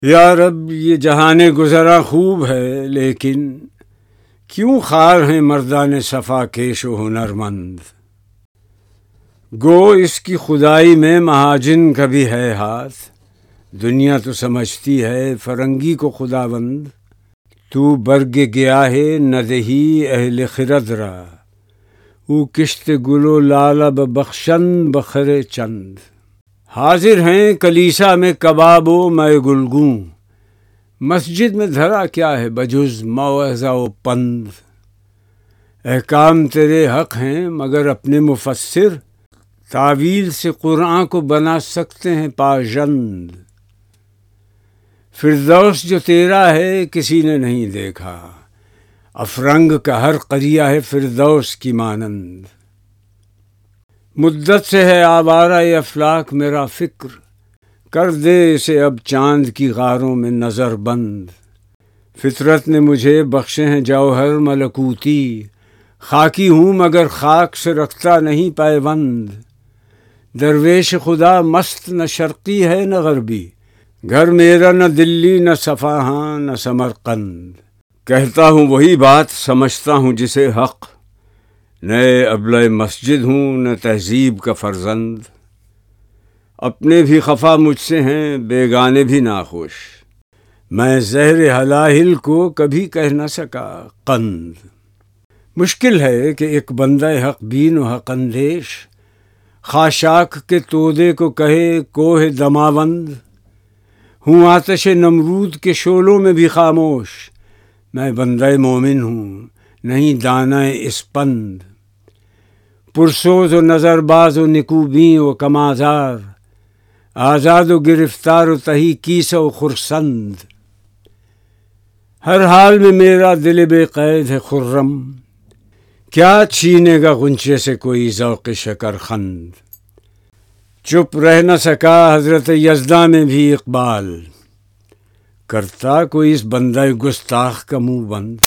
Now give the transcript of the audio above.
یا رب یہ جہان گزرا خوب ہے، لیکن کیوں خوار ہیں مردان صفا کیش و ہنرمند؟ گو اس کی خدائی میں مہاجن کا بھی ہے ہاتھ، دنیا تو سمجھتی ہے فرنگی کو خداوند۔ تو برگ گیا ہے ندہی اہل خرد را، او کشت گل و لالہ ببخشند بخر چند۔ حاضر ہیں کلیسا میں کباب و مے گلگوں، مسجد میں دھرا کیا ہے بجز موعظہ و پند۔ احکام تیرے حق ہیں مگر اپنے مفسر، تعویل سے قرآن کو بنا سکتے ہیں پاژند۔ فردوس جو تیرا ہے کسی نے نہیں دیکھا، افرنگ کا ہر قریہ ہے فردوس کی مانند۔ مدت سے ہے آوارہ افلاک میرا فکر، کر دے اسے اب چاند کی غاروں میں نظر بند۔ فطرت نے مجھے بخشے ہیں جوہر ملکوتی، خاکی ہوں مگر خاک سے رکھتا نہیں پیوند۔ درویش خدا مست نہ شرقی ہے نہ غربی، گھر میرا نہ دلی نہ صفاہاں نہ سمرقند۔ کہتا ہوں وہی بات سمجھتا ہوں جسے حق، نئے ابلۂ مسجد ہوں نہ تہذیب کا فرزند۔ اپنے بھی خفا مجھ سے ہیں بیگانے بھی ناخوش، میں زہر ہلاہل کو کبھی کہہ نہ سکا قند۔ مشکل ہے کہ ایک بندہ حق بین و حق اندیش، خاشاک کے تودے کو کہے کوہ دماوند۔ ہوں آتش نمرود کے شعلوں میں بھی خاموش، میں بندہ مومن ہوں نہیں دانہ اسپند۔ پرسوز و نظر باز و نکوبیں و کمازار، آزاد و گرفتار و تہی کیسہ و خرسند۔ ہر حال میں میرا دل بے قید ہے خرم، کیا چھینے گا غنچے سے کوئی ذوق شکر خند۔ چپ رہ نہ سکا حضرت یزداں میں بھی اقبال، کرتا کوئی اس بندہ گستاخ کا منہ بند۔